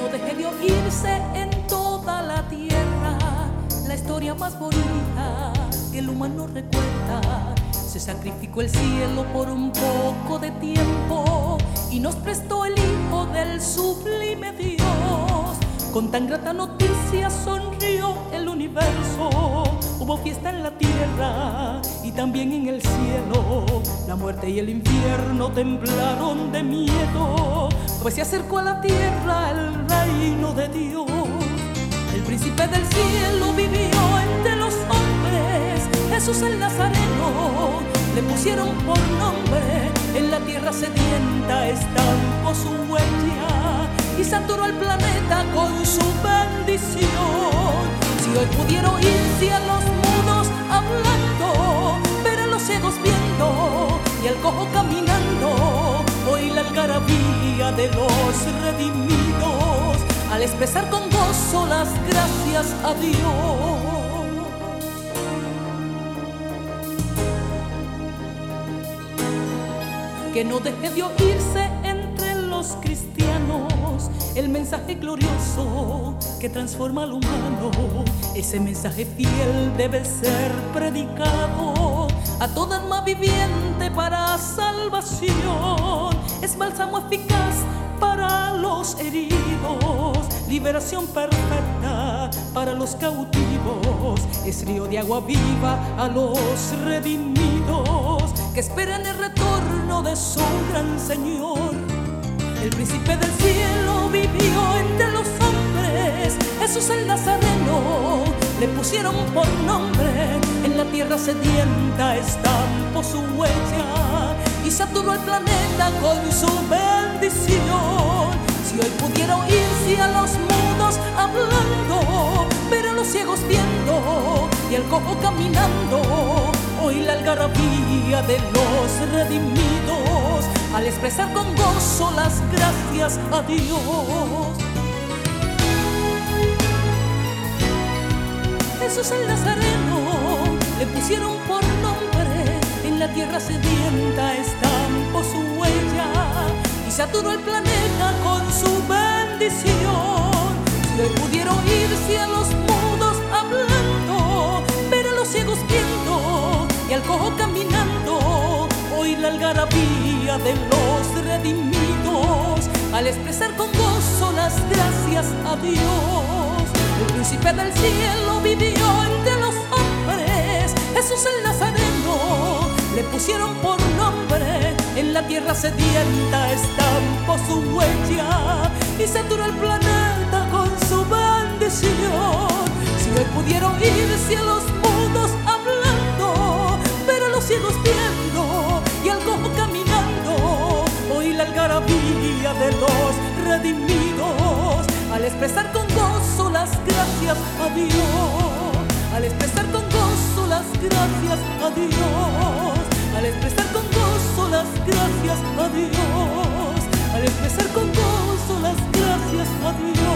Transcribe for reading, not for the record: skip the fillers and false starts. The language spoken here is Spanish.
no deje de oírse en toda la tierra la historia más bonita que el humano recuerda. Se sacrificó el cielo por un poco de tiempo y nos prestó el Hijo del sublime Dios. Con tan grata noticia sonrió el universo. Hubo fiesta en la tierra y también en el cielo. La muerte y el infierno temblaron de miedo, pues se acercó a la tierra el reino de Dios. El príncipe del cielo vivió entre los hombres, Jesús el Nazareno, le pusieron por nombre. En la tierra sedienta estampó su huella y saturó el planeta con su bendición. Si hoy pudiera oírse a los mudos hablando, ver a los ciegos viendo y al cojo caminando, oír la algarabía de los redimidos al expresar con gozo las gracias a Dios. Que no deje de oírse entre los cristianos el mensaje glorioso que transforma al humano. Ese mensaje fiel debe ser predicado a toda alma viviente para salvación. Es bálsamo eficaz para los heridos, liberación perfecta para los cautivos. Es río de agua viva a los redimidos que esperan el retorno de su gran Señor. El príncipe del cielo vivió entre los hombres, Jesús el Nazareno, le pusieron por nombre. En la tierra sedienta estampó su huella y saturó el planeta con su bendición. Si hoy pudiera oírse a los mudos hablando, ver a los ciegos viendo y al cojo caminando, oír la algarabía de los redimidos al expresar con gozo las gracias a Dios. Jesús el Nazareno, le pusieron por nombre. En la tierra sedienta estampó su huella y saturó el planeta con su bendición. Si hoy pudiera oírse a los mudos hablando, ver a los ciegos viendo y al cojo caminando, oír la algarabía de los redimidos al expresar con gozo las gracias a Dios. El príncipe del cielo vivió entre los hombres, Jesús el Nazareno, le pusieron por nombre. En la tierra sedienta estampó su huella y saturó el planeta con su bendición. Si hoy pudiera oírse a los mudos hablando, ver a los ciegos viendo y al cojo caminando, oír la algarabía de los redimidos al expresar con gozo las gracias a Dios, al expresar con gozo las gracias a Dios, al expresar con gozo las gracias a Dios, al expresar con gozo las gracias a Dios.